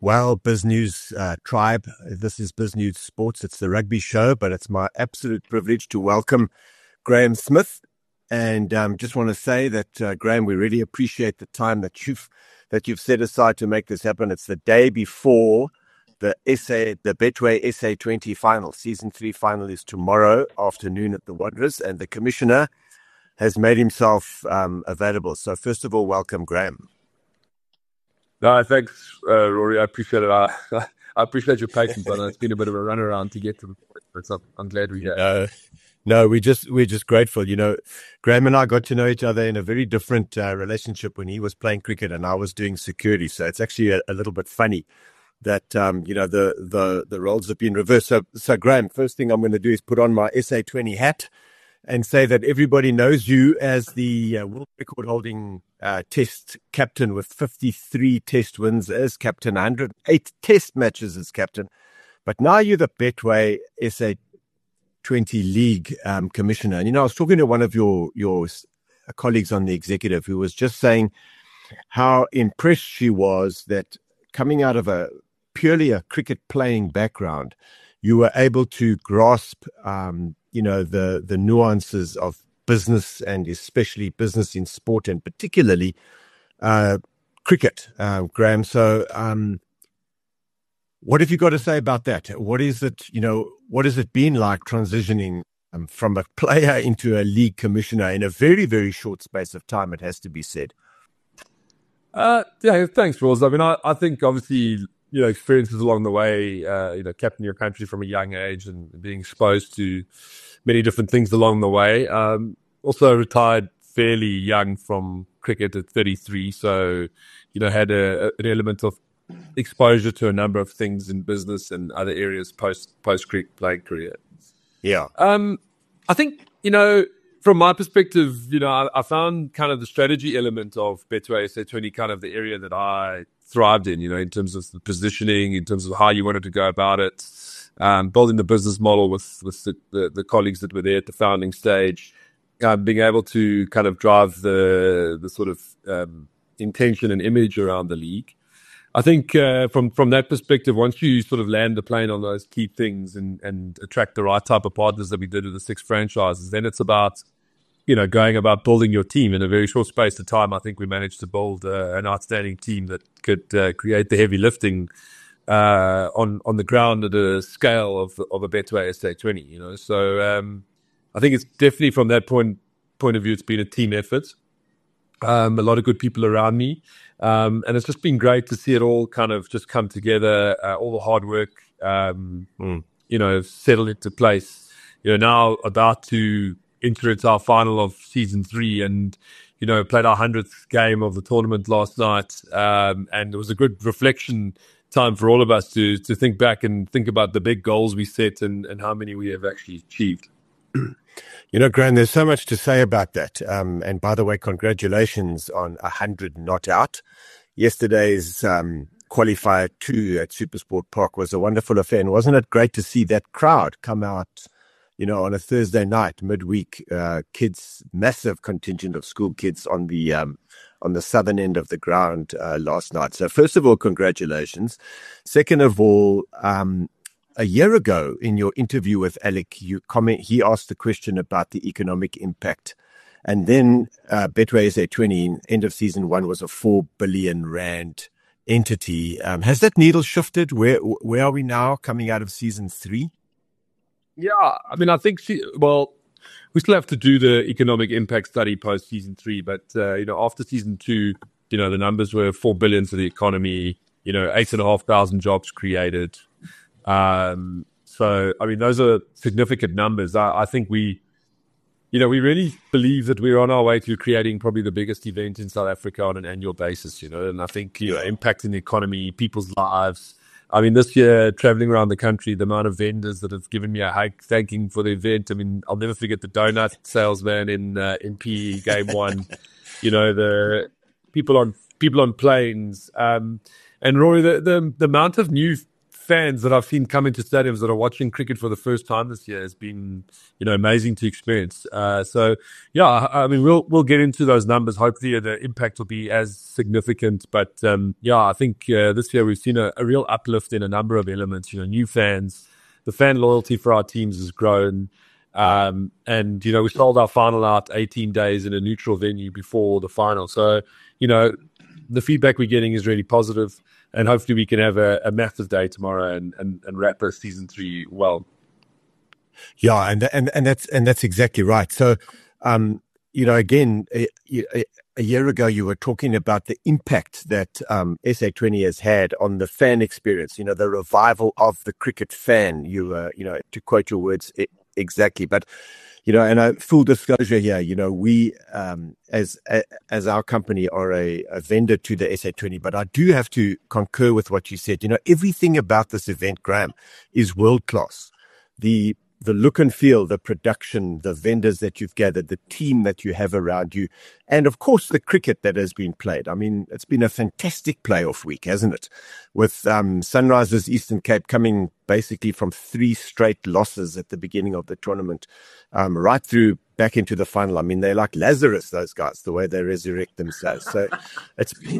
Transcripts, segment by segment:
Well, BizNews tribe, this is BizNews Sports. It's the rugby show, but it's my absolute privilege to welcome Graham Smith. And just want to say that, Graham, we really appreciate the time that you've set aside to make this happen. It's the day before the Betway SA20 final. Season 3 final is tomorrow afternoon at the Wanderers, and the commissioner has made himself available. So first of all, welcome, Graham. No, thanks, Rory. I appreciate it. I appreciate your patience, but it's been a bit of a runaround to get to the point. But I'm glad we're here. No, we're just grateful. You know, Graham and I got to know each other in a very different relationship when he was playing cricket and I was doing security. So it's actually a little bit funny that the roles have been reversed. So Graham, first thing I'm going to do is put on my SA20 hat and say that everybody knows you as the world record holding test captain with 53 test wins as captain, 108 test matches as captain. But now you're the Betway SA20 League commissioner. And, you know, I was talking to one of your colleagues on the executive who was just saying how impressed she was that coming out of purely a cricket playing background, you were able to grasp the nuances of business, and especially business in sport, and particularly cricket, Graham. So what have you got to say about that? What has it been like transitioning from a player into a league commissioner in a very, very short space of time, it has to be said? Yeah, thanks, Ross. I mean, I think obviously, experiences along the way, captaining your country from a young age and being exposed to many different things along the way. Also retired fairly young from cricket at 33. So, had an element of exposure to a number of things in business and other areas post cricket playing career. Yeah. I think, from my perspective, I found kind of the strategy element of Betway SA20 kind of the area that I thrived in terms of the positioning, in terms of how you wanted to go about it, building the business model with the colleagues that were there at the founding stage, being able to kind of drive the sort of intention and image around the league. I think from that perspective, once you sort of land the plane on those key things and attract the right type of partners that we did with the 6 franchises, then it's about going about building your team in a very short space of time. I think we managed to build an outstanding team that could create the heavy lifting on the ground at a scale of a Betway SA20. So I think it's definitely from that point of view, it's been a team effort. A lot of good people around me, and it's just been great to see it all kind of just come together. All the hard work, settled into place. Now about to enter into our final of season 3, and played our 100th game of the tournament last night, and it was a good reflection time for all of us to think back and think about the big goals we set and how many we have actually achieved. Graham, there's so much to say about that. And by the way, congratulations on 100 not out. Yesterday's qualifier 2 at SuperSport Park was a wonderful affair. And wasn't it great to see that crowd come out, on a Thursday night, midweek, kids, massive contingent of school kids on the southern end of the ground last night. So first of all, congratulations. Second of all, a year ago, in your interview with Alec, he asked the question about the economic impact. And then Betway SA20, end of season 1, was a 4 billion rand entity. Has that needle shifted? Where are we now coming out of season 3? Yeah, I mean, I think, we still have to do the economic impact study post season 3. But, after season 2, the numbers were 4 billion for the economy, 8,500 jobs created. So, I mean, those are significant numbers. I think we really believe that we're on our way to creating probably the biggest event in South Africa on an annual basis, and I think, impacting the economy, people's lives. I mean, this year, traveling around the country, the amount of vendors that have given me a hug thanking for the event. I mean, I'll never forget the donut salesman in PE game 1, the people on planes. And Rory, the amount of new fans that I've seen come into stadiums that are watching cricket for the first time this year has been, amazing to experience. So yeah, I mean, we'll get into those numbers. Hopefully the impact will be as significant, but, I think, this year we've seen a real uplift in a number of elements, new fans, the fan loyalty for our teams has grown. And, we sold our final out 18 days in a neutral venue before the final. So, the feedback we're getting is really positive, and hopefully we can have a massive day tomorrow and wrap our season 3 well. Yeah. And that's exactly right. So, again, a year ago, you were talking about the impact that SA20 has had on the fan experience, the revival of the cricket fan, to quote your words exactly. But, and full disclosure here, we, as our company, are a vendor to the SA20, but I do have to concur with what you said. Everything about this event, Graham, is world class. The look and feel, the production, the vendors that you've gathered, the team that you have around you, and of course the cricket that has been played. I mean, it's been a fantastic playoff week, hasn't it? With Sunrisers Eastern Cape coming basically from 3 straight losses at the beginning of the tournament, right through back into the final. I mean, they're like Lazarus, those guys, the way they resurrect themselves. So it's been,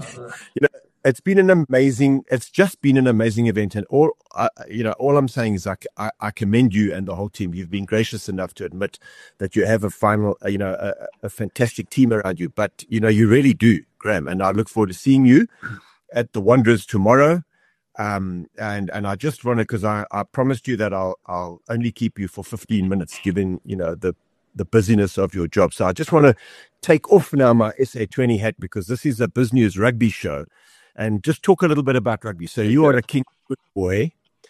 it's just been an amazing event. And all I'm saying is I commend you and the whole team. You've been gracious enough to admit that you have a fantastic team around you, but you really do, Graham. And I look forward to seeing you at the Wanderers tomorrow. And I just want to, because I promised you that I'll only keep you for 15 minutes, given, the busyness of your job. So I just want to take off now my SA20 hat, because this is a BizNews rugby show, and just talk a little bit about rugby. So you are a Kingswood boy.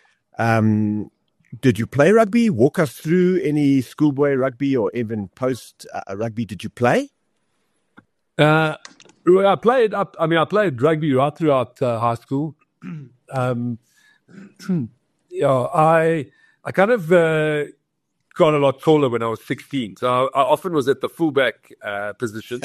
Did you play rugby? Walk us through any schoolboy rugby or even post rugby. Did you play? I played rugby right throughout high school. I kind of got a lot taller when I was 16. So I often was at the fullback position.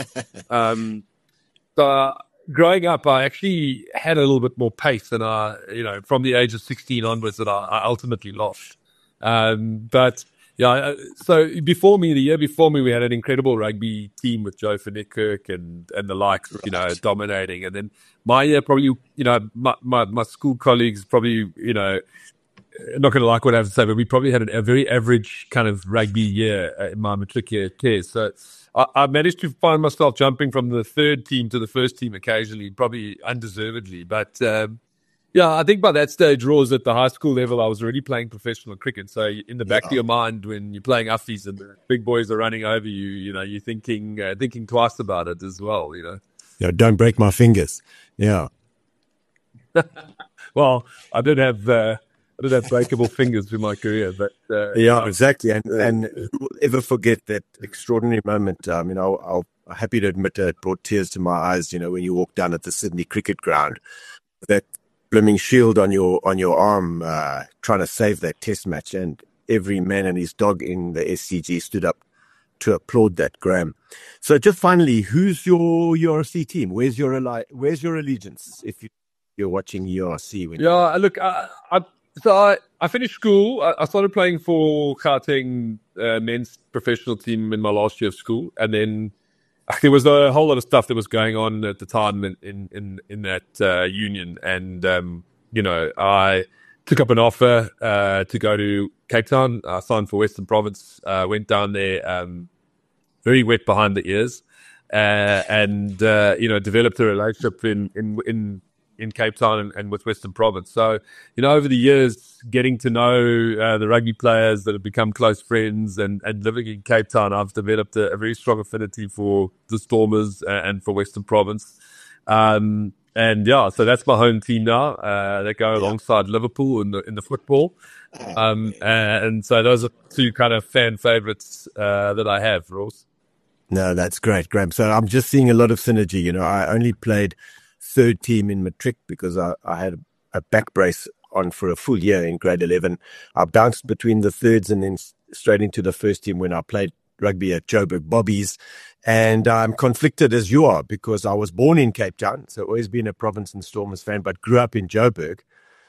So growing up, I actually had a little bit more pace than from the age of 16 onwards that I ultimately lost. But yeah, so the year before me, we had an incredible rugby team with Joe van Niekerk and the likes, dominating. And then my year, probably, my school colleagues probably, not going to like what I have to say, but we probably had a very average kind of rugby year in my matric year test. So I managed to find myself jumping from the third team to the first team occasionally, probably undeservedly. But I think by that stage, Roz, at the high school level, I was already playing professional cricket. So in the back of your mind, when you're playing uffies and the big boys are running over you, you're thinking twice about it as well. Yeah, don't break my fingers. Yeah. Well, I did have breakable fingers through my career, but exactly. And who will ever forget that extraordinary moment? I'm happy to admit it brought tears to my eyes. When you walk down at the Sydney Cricket Ground, that blooming shield on your arm, trying to save that Test match, and every man and his dog in the SCG stood up to applaud that, Graham. So just finally, who's your URC team? Where's your allegiance? If you're watching URC, look, I finished school. I started playing for Gauteng men's professional team in my last year of school, and then there was a whole lot of stuff that was going on at the time in that union, and I took up an offer to go to Cape Town. I signed for Western Province. Went down there, very wet behind the ears, and developed a relationship in Cape Town and with Western Province. So, over the years, getting to know the rugby players that have become close friends and living in Cape Town, I've developed a very strong affinity for the Stormers and for Western Province. So that's my home team now. They go alongside Liverpool in the football. And so those are two kind of fan favorites that I have, Ross. No, that's great, Graham. So I'm just seeing a lot of synergy. I only played third team in matric because I had a back brace on for a full year in grade 11. I bounced between the thirds and then straight into the first team when I played rugby at Joburg Bobbies. And I'm conflicted as you are, because I was born in Cape Town, so always been a Province and Stormers fan, but grew up in Joburg.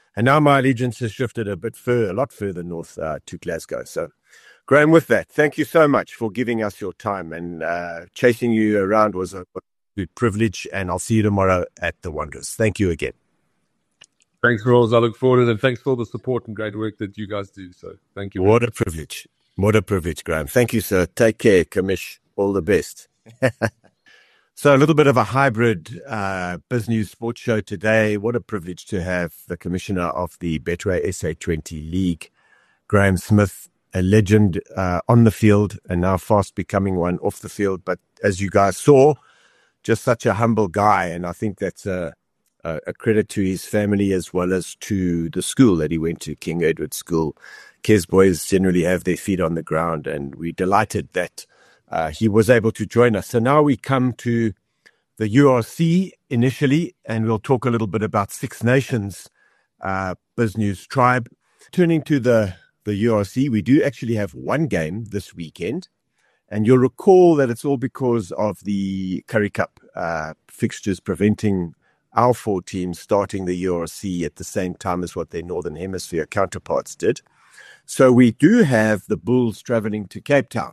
And now my allegiance has shifted a lot further north to Glasgow. So, Graham, with that, thank you so much for giving us your time, and chasing you around was a good privilege, and I'll see you tomorrow at the Wanderers. Thank you again. Thanks, Ross. I look forward to it, and thanks for all the support and great work that you guys do. So thank you. What a privilege. What a privilege, Graham. Thank you, sir. Take care, Kamish. All the best. So a little bit of a hybrid BizNews sports show today. What a privilege to have the commissioner of the Betway SA20 League, Graham Smith, a legend on the field and now fast becoming one off the field. But as you guys saw, just such a humble guy. And I think that's a credit to his family as well as to the school that he went to, King Edward School. Kes boys generally have their feet on the ground, and we're delighted that he was able to join us. So now we come to the URC initially, and we'll talk a little bit about Six Nations BizNews Tribe. Turning to the URC, we do actually have one game this weekend, and you'll recall that it's all because of the Currie Cup fixtures preventing our 4 teams starting the URC at the same time as what their Northern Hemisphere counterparts did. So we do have the Bulls traveling to Cape Town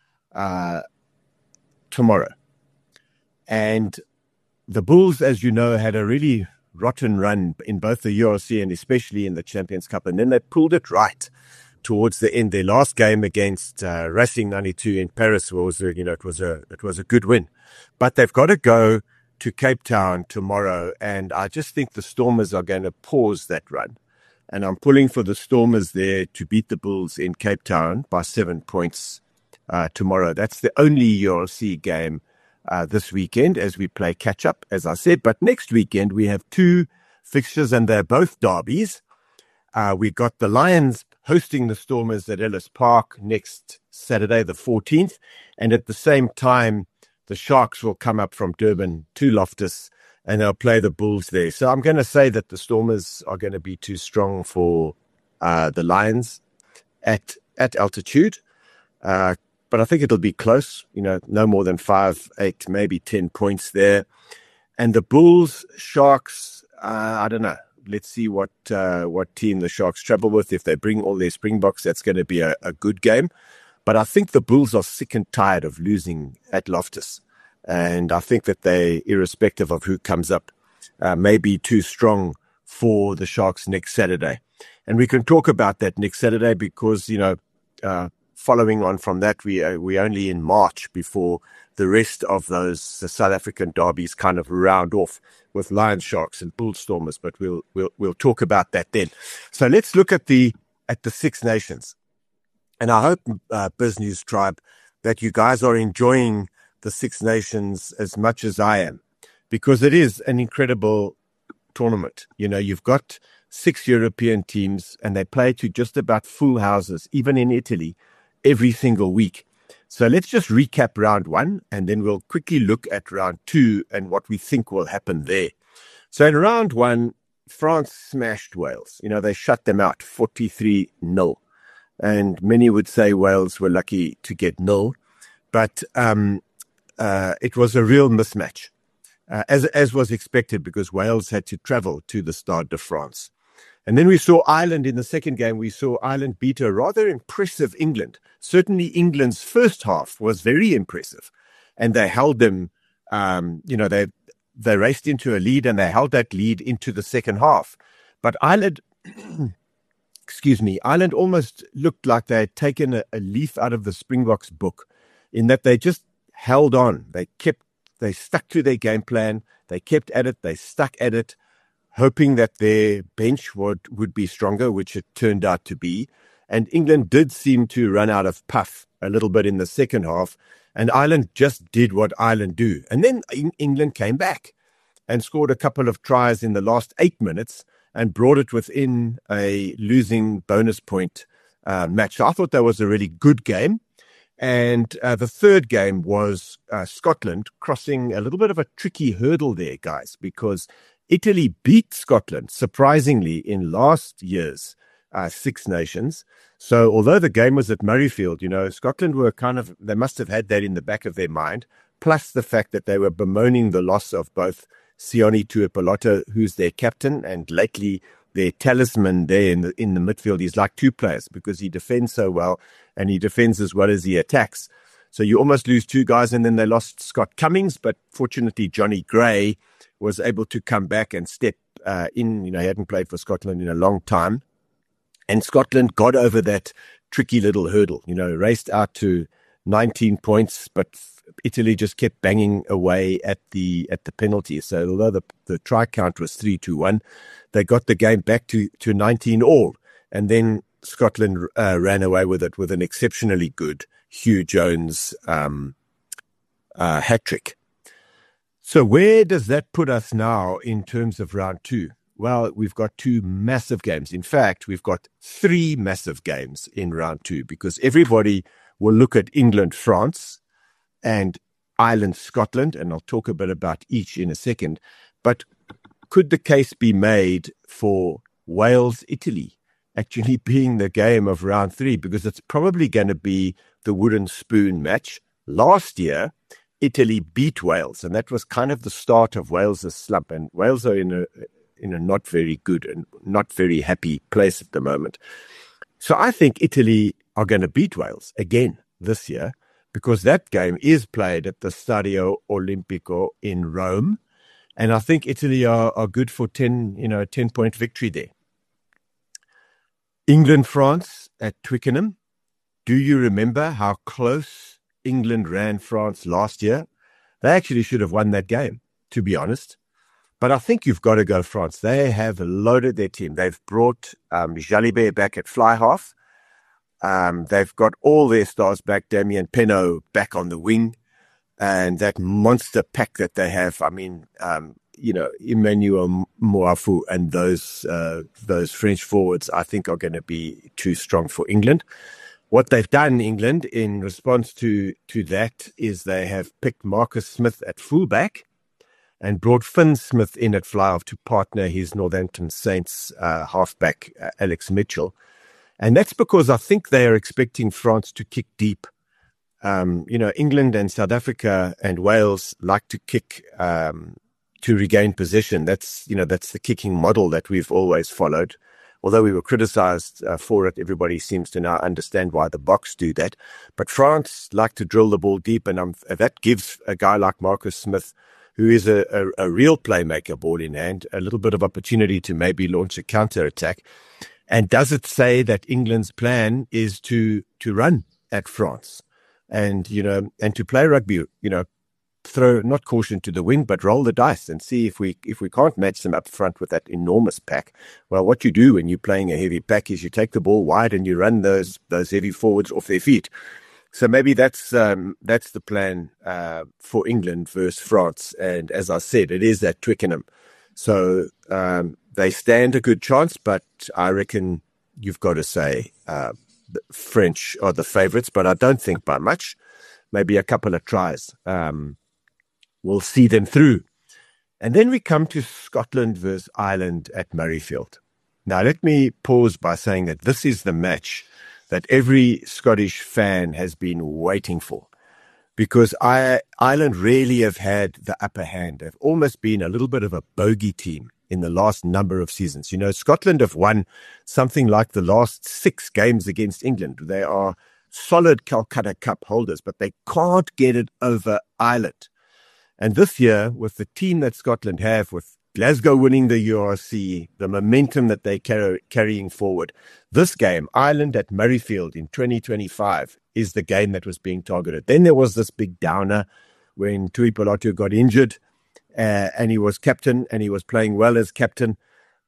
tomorrow. And the Bulls, as you know, had a really rotten run in both the URC and especially in the Champions Cup. And then they pulled it right towards the end. Their last game against Racing 92 in Paris was, it was a good win. But they've got to go to Cape Town tomorrow. And I just think the Stormers are going to pause that run. And I'm pulling for the Stormers there to beat the Bulls in Cape Town by 7 points tomorrow. That's the only URC game this weekend as we play catch-up, as I said. But next weekend we have 2 fixtures, and they're both derbies. We got the Lions hosting the Stormers at Ellis Park next Saturday, the 14th. And at the same time, the Sharks will come up from Durban to Loftus, and they'll play the Bulls there. So I'm going to say that the Stormers are going to be too strong for the Lions at altitude. But I think it'll be close, no more than 5, 8, maybe 10 points there. And the Bulls, Sharks, I don't know. Let's see what team the Sharks travel with. If they bring all their Springboks, that's going to be a good game. But I think the Bulls are sick and tired of losing at Loftus. And I think that they, irrespective of who comes up, may be too strong for the Sharks next Saturday. And we can talk about that next Saturday because, following on from that, we're only in March before the rest of the South African derbies kind of round off with Lions, Sharks and Bull Stormers. But we'll talk about that then. So let's look at the Six Nations. And I hope, BizNews Tribe, that you guys are enjoying the Six Nations as much as I am, because it is an incredible tournament. You've got 6 European teams and they play to just about full houses, even in Italy, every single week. So let's just recap round 1 and then we'll quickly look at round 2 and what we think will happen there. So in round 1, France smashed Wales. They shut them out 43-0. And many would say Wales were lucky to get 0. But it was a real mismatch, as was expected, because Wales had to travel to the Stade de France. And then we saw Ireland in the second game. We saw Ireland beat a rather impressive England. Certainly England's first half was very impressive. And they held them, they raced into a lead and they held that lead into the second half. But Ireland... Ireland almost looked like they had taken a leaf out of the Springboks book, in that they just held on. They stuck to their game plan. They kept at it. They stuck at it, hoping that their bench would be stronger, which it turned out to be. And England did seem to run out of puff a little bit in the second half, and Ireland just did what Ireland do. And then England came back and scored a couple of tries in the last 8 minutes and brought it within a losing bonus point match. So I thought that was a really good game. And the third game was Scotland crossing a little bit of a tricky hurdle there, guys, because Italy beat Scotland, surprisingly, in last year's Six Nations. So although the game was at Murrayfield, Scotland were they must have had that in the back of their mind, plus the fact that they were bemoaning the loss of both Sione Tuipulotu, who's their captain and lately their talisman there in the midfield. He's like two players because he defends so well and he defends as well as he attacks. So you almost lose two guys, and then they lost Scott Cummings, but fortunately Johnny Gray was able to come back and step in. You know, he hadn't played for Scotland in a long time. And Scotland got over that tricky little hurdle, you know, raced out to 19 points, but Italy just kept banging away at the penalty. So although the try count was 3-1, they got the game back to 19 all. And then Scotland ran away with it with an exceptionally good Hugh Jones hat-trick. So where does that put us now in terms of round two? Well, we've got two massive games. In fact, we've got three massive games in round two because everybody will look at England, France, and Ireland, Scotland, and I'll talk a bit about each in a second. But could the case be made for Wales, Italy actually being the game of round three? Because it's probably going to be the wooden spoon match. Last year, Italy beat Wales, and that was kind of the start of Wales' slump. And Wales are in a not very good and not very happy place at the moment. So I think Italy are going to beat Wales again this year because that game is played at the Stadio Olimpico in Rome. And I think Italy are good for 10-point victory there. England, France at Twickenham. Do you remember how close England ran France last year? They actually should have won that game, to be honest. But I think you've got to go France. They have loaded their team. They've brought Jalibert back at fly half. They've got all their stars back. Damien Penaud back on the wing. And that monster pack that they have, I mean, Emmanuel Moafu and those French forwards, I think are going to be too strong for England. What they've done, England, in response to that is they have picked Marcus Smith at fullback and brought Finn Smith in at fly-half to partner his Northampton Saints halfback, Alex Mitchell. And that's because I think they are expecting France to kick deep. England and South Africa and Wales like to kick to regain possession. That's the kicking model that we've always followed. Although we were criticized for it, everybody seems to now understand why the Boks do that. But France like to drill the ball deep, and that gives a guy like Marcus Smith, who is a real playmaker, ball in hand, a little bit of opportunity to maybe launch a counter-attack. And does it say that England's plan is to run at France and to play rugby, throw not caution to the wind, but roll the dice and see if we can't match them up front with that enormous pack. Well, what you do when you're playing a heavy pack is you take the ball wide and you run those heavy forwards off their feet. So maybe that's the plan for England versus France. And as I said, it is at Twickenham. So they stand a good chance, but I reckon you've got to say the French are the favourites, but I don't think by much. Maybe a couple of tries will see them through. And then we come to Scotland versus Ireland at Murrayfield. Now, let me pause by saying that this is the match that every Scottish fan has been waiting for, because Ireland really have had the upper hand. They've almost been a little bit of a bogey team in the last number of seasons. Scotland have won something like the last 6 games against England. They are solid Calcutta Cup holders, but they can't get it over Ireland. And this year, with the team that Scotland have, with Glasgow winning the URC, the momentum that they're carrying forward, this game, Ireland at Murrayfield in 2025, is the game that was being targeted. Then there was this big downer when Tuipulotu got injured, and he was captain, and he was playing well as captain.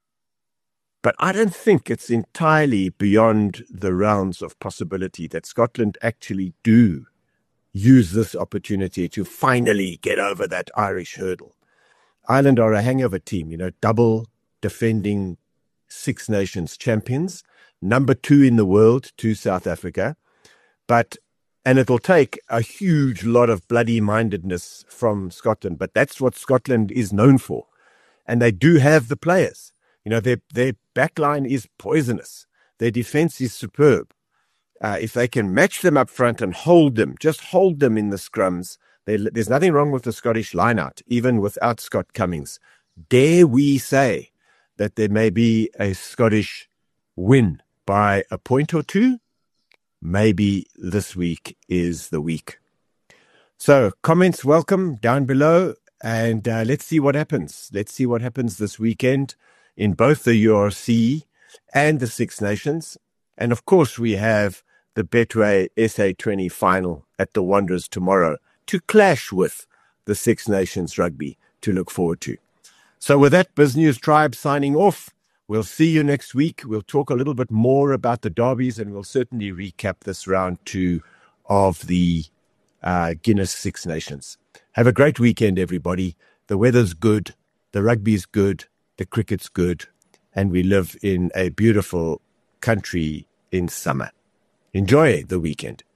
But I don't think it's entirely beyond the realms of possibility that Scotland actually do use this opportunity to finally get over that Irish hurdle. Ireland are a hangover team, double defending Six Nations champions, number 2 in the world to South Africa. And it'll take a huge lot of bloody mindedness from Scotland, but that's what Scotland is known for. And they do have the players. Their backline is poisonous. Their defense is superb. If they can match them up front and just hold them in the scrums, there's nothing wrong with the Scottish lineout, even without Scott Cummings. Dare we say that there may be a Scottish win by a point or two. Maybe this week is the week. So comments welcome down below, and let's see what happens. Let's see what happens this weekend in both the URC and the Six Nations. And of course, we have the Betway SA20 final at the Wanderers tomorrow to clash with the Six Nations rugby to look forward to. So with that, BizNews Tribe signing off. We'll see you next week. We'll talk a little bit more about the derbies, and we'll certainly recap this round 2 of the Guinness Six Nations. Have a great weekend, everybody. The weather's good, the rugby's good, the cricket's good, and we live in a beautiful country in summer. Enjoy the weekend.